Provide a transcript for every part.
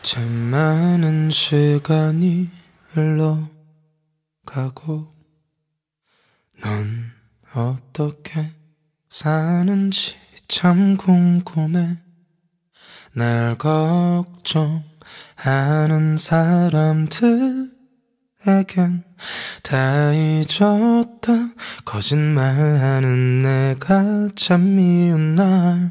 참 많은 시간이 흘러가고 넌 어떻게 사는지 참 궁금해. 날 걱정하는 사람들에겐 다 잊었다. 거짓말하는 내가 참 미운 날.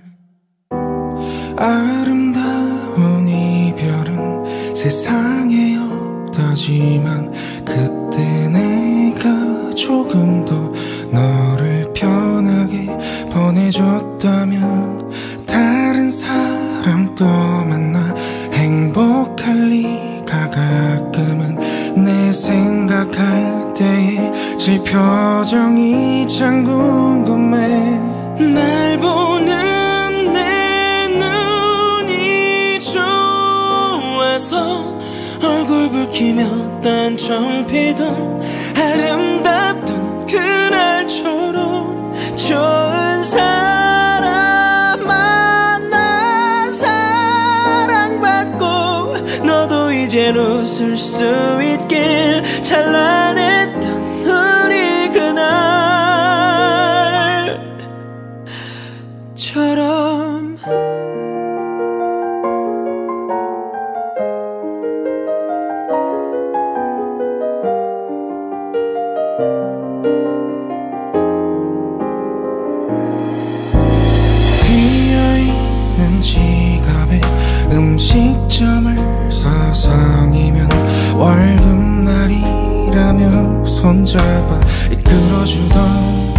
아름다운 이별은 세상에 없다지만 그때 내가 조금 더 너를 편하게 보내줬다면 다른 사람 또 만나 행복할 리가 가끔은 내 생각할 때의 질 표정이 참 궁금해. 날 보는 내 눈이 좋아서 얼굴 붉히며 딴청 피던 아름답던 그날처럼 좋은 사람 만나 사랑받고 너도 이젠 웃을 수 있길. 찬란했던 우리 그날처럼. 비어있는 지갑에 음식점을 서성이면 월급날이라며 손잡아 이끌어주던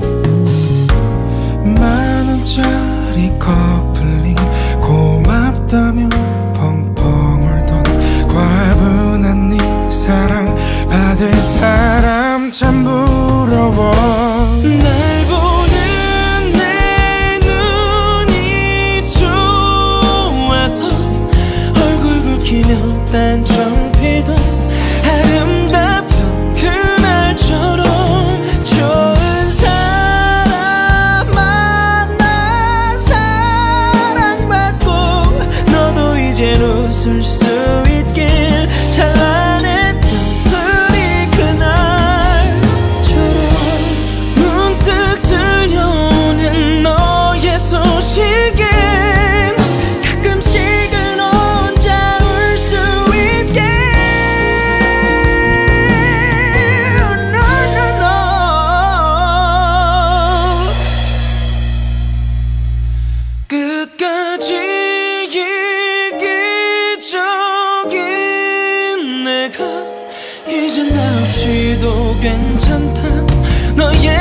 만원짜리 커플링 고맙다며 펑펑 울던 과분한 네 사랑 받을 사람 참 부러워. 날 보는 내 눈이 좋아서 얼굴 붉히며 딴청 피던 아름답던 그날처럼 좋은 사람 만나 사랑받고 너도 이젠 웃을 수 있길. 찬란했던 우리 그날처럼. 문득 들려오는 너의 소식엔 가끔씩은 혼자 울 수 있게. No, no, no. 끝까지 이기적인 내가 이젠 나 없이도 괜찮다. 너의